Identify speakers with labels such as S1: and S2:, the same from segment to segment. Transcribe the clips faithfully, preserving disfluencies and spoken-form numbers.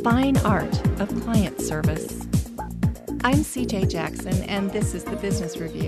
S1: fine art of client service. I'm C J Jackson, and this is the Business Review.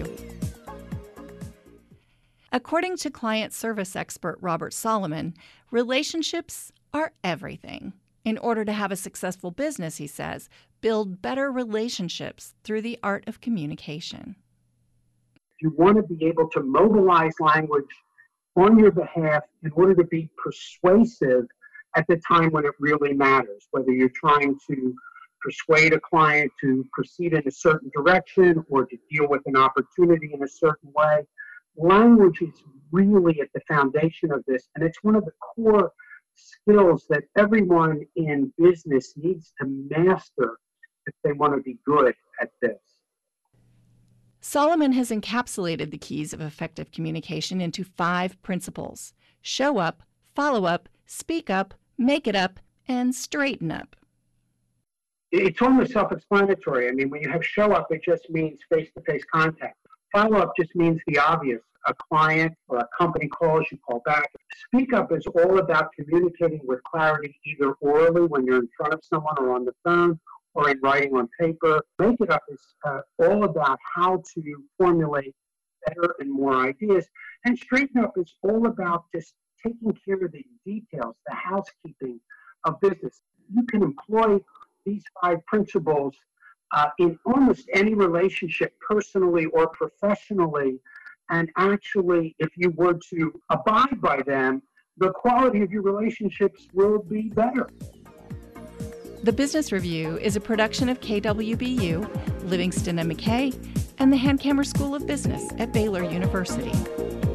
S1: According to client service expert Robert Solomon, relationships are everything. In order to have a successful business, he says, build better relationships through the art of communication.
S2: You want to be able to mobilize language on your behalf in order to be persuasive at the time when it really matters, whether you're trying to persuade a client to proceed in a certain direction or to deal with an opportunity in a certain way. Language is really at the foundation of this, and it's one of the core skills that everyone in business needs to master if they want to be good at this.
S1: Solomon has encapsulated the keys of effective communication into five principles: show up, follow up, speak up, make it up, and straighten up.
S2: It's almost self-explanatory. I mean, when you have show up, it just means face-to-face contact. Follow up just means the obvious. A client or a company calls, you call back. Speak up is all about communicating with clarity, either orally when you're in front of someone or on the phone, or in writing on paper. Make it up is uh, all about how to formulate better and more ideas. And straighten up is all about just taking care of the details, the housekeeping of business. You can employ these five principles uh, in almost any relationship, personally or professionally. And actually, if you were to abide by them, the quality of your relationships will be better.
S1: The Business Review is a production of K W B U, Livingston and McKay, and the Hankamer School of Business at Baylor University.